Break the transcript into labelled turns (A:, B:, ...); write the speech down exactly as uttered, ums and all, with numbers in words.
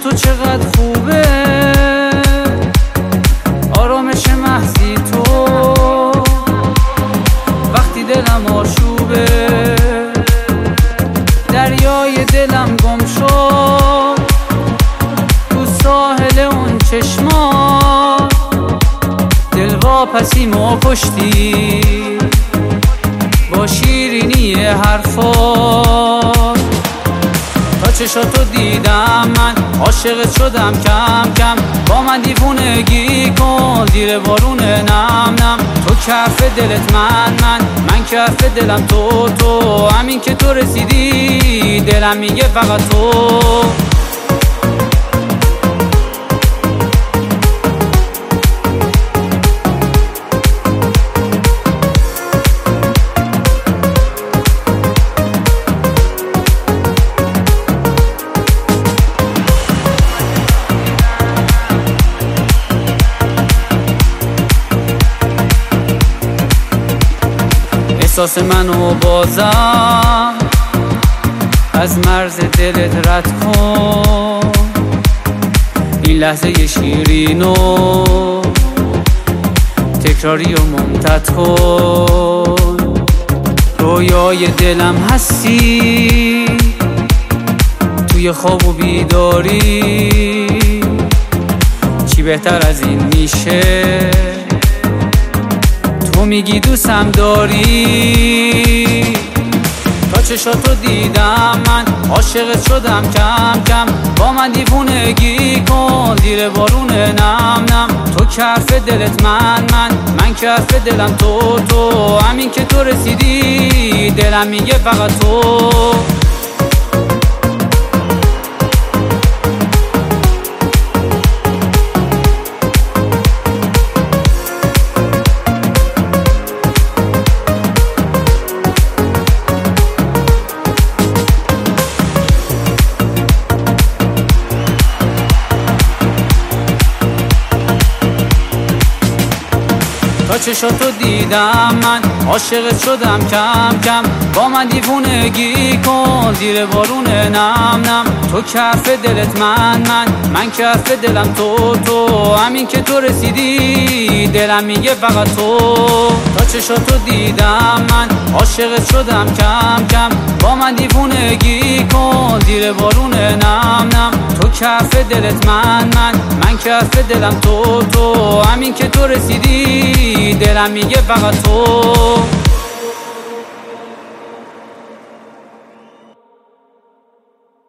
A: تو چقدر خوبه، آرامش محضی تو وقتی دلم آشوبه. دریای دلم گم شد تو ساحل اون چشما، دل واپسیم و پشتی با شیرینی حرفات. تا چشاتو دیدم من عاشقت شدم کم کم، با من دیوونگی کن زیر بارون نم نم. تو کف دلت من من من کف دلم تو تو، همین که تو رسیدی دلم میگه فقط تو. احساس منو بازم از مرز دلت رد کن، این لحظه شیرینو تکراری و ممتد کن. رویای دلم هستی توی خواب و بیداری، چی بهتر از این میشه؟ تو میگی دوستم داری. تا چشاتو دیدم من عاشقت شدم کم کم، با من دیوونگی کن زیر بارون نم نم. تو کف دلت من من من کف دلم تو تو، همین که تو رسیدی دلم میگه فقط تو. تا چشاتو دیدم من عاشقت شدم کم کم، با من دیوونگی کن زیر بارون نم نم. تو کف دلت من من من کف دلم تو تو، همین که تو رسیدی دلم میگه فقط تو. تا چشاتو دیدم من عاشقت شدم کم کم، با من دیوونگی کن زیر بارون نم نم. تو کف دلت من من من کف دلم تو تو، همین که تو رسیدی دلم میگه فقط تو.